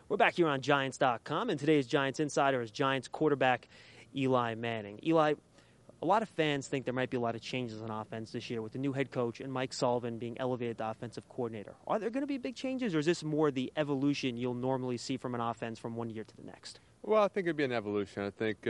We're back here on Giants.com, and today's Giants Insider is Giants quarterback Eli Manning. Eli, a lot of fans think there might be a lot of changes on offense this year with the new head coach and Mike Sullivan being elevated to offensive coordinator. Are there going to be big changes, or is this more the evolution you'll normally see from an offense from one year to the next? Well, I think it'd be an evolution. I think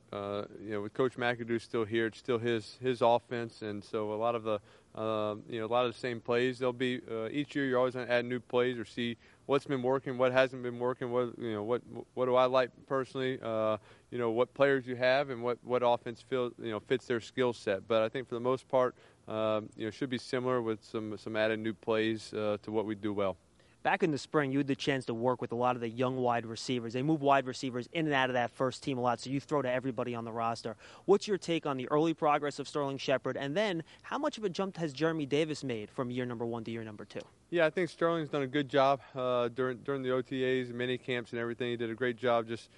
with Coach McAdoo still here, it's still his offense, and so a lot of the a lot of the same plays. There'll be each year you're always going to add new plays or see what's been working, what hasn't been working, what do I like personally, what players you have and what offense fits their skill set. But I think for the most part, should be similar with some added new plays to what we do well. Back in the spring, you had the chance to work with a lot of the young wide receivers. They move wide receivers in and out of that first team a lot, so you throw to everybody on the roster. What's your take on the early progress of Sterling Shepard, and then how much of a jump has Jeremy Davis made from year number 1 to year number 2? Yeah, I think Sterling's done a good job during the OTAs and mini camps and everything. He did a great job just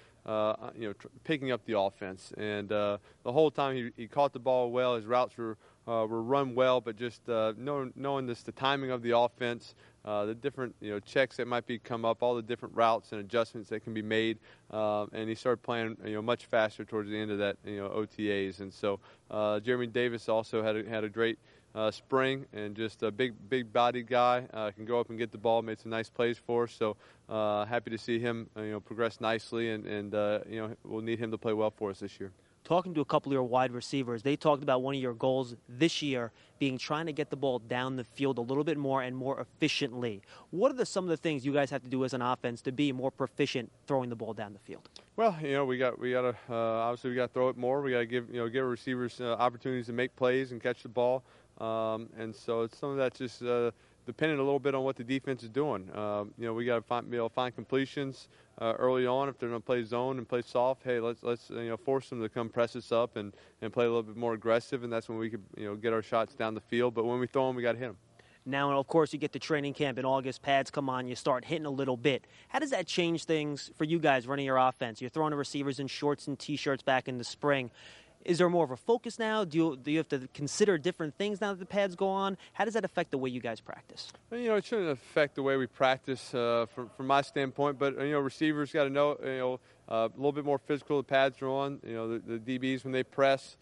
picking up the offense, and the whole time he caught the ball well. His routes were run well, but just knowing the timing of the offense, the different checks that might come up, all the different routes and adjustments that can be made, and he started playing much faster towards the end of that OTAs. And so Jeremy Davis also had a great spring, and just a big body guy, can go up and get the ball, made some nice plays for us. So happy to see him progress nicely, and we'll need him to play well for us this year. Talking to a couple of your wide receivers, they talked about one of your goals this year being trying to get the ball down the field a little bit more and more efficiently. What are some of the things you guys have to do as an offense to be more proficient throwing the ball down the field? Well, we got to obviously we got to throw it more. We got to give receivers opportunities to make plays and catch the ball, and so it's some of that's just depending a little bit on what the defense is doing. We got to find completions early on. If they're going to play zone and play soft, hey, let's force them to come press us up and play a little bit more aggressive, and that's when we could get our shots down the field. But when we throw them, we got to hit them. Now, of course, you get to training camp in August, pads come on, you start hitting a little bit. How does that change things for you guys running your offense? You're throwing the receivers in shorts and T-shirts back in the spring. Is there more of a focus now? Do you have to consider different things now that the pads go on? How does that affect the way you guys practice? Well, it shouldn't affect the way we practice from my standpoint, but receivers got to know a little bit more physical. The pads are on. The DBs when they press.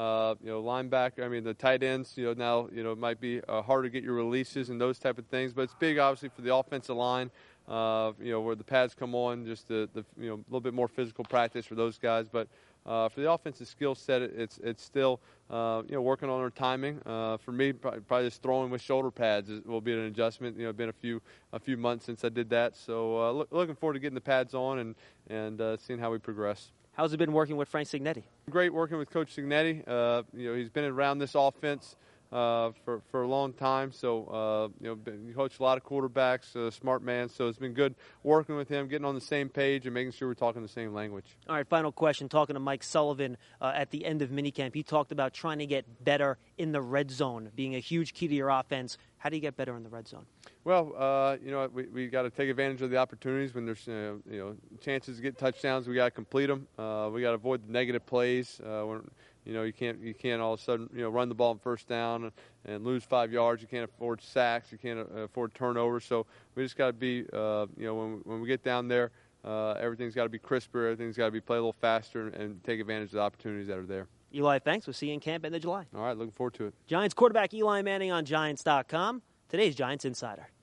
Linebacker. The tight ends. Now it might be hard to get your releases and those type of things, but it's big obviously for the offensive line. Where the pads come on, just the little bit more physical practice for those guys, but. For the offensive skill set, it's still working on our timing. For me, probably just throwing with shoulder pads will be an adjustment. Been a few months since I did that, so looking forward to getting the pads on and seeing how we progress. How's it been working with Frank Cignetti? Great working with Coach Cignetti. He's been around this offense for a long time, so he coached a lot of quarterbacks, smart man, so it's been good working with him, getting on the same page and making sure we're talking the same language. All right, final question. Talking to Mike Sullivan at the end of minicamp, he talked about trying to get better in the red zone, being a huge key to your offense. How do you get better in the red zone? Well, we got to take advantage of the opportunities when there's chances to get touchdowns. We got to complete them. We got to avoid the negative plays. You can't all of a sudden run the ball on first down and lose 5 yards. You can't afford sacks. You can't afford turnovers. So we just got to be when we get down there, everything's got to be crisper. Everything's got to be played a little faster and take advantage of the opportunities that are there. Eli, thanks. We'll see you in camp end of July. All right, looking forward to it. Giants quarterback Eli Manning on Giants.com. Today's Giants Insider.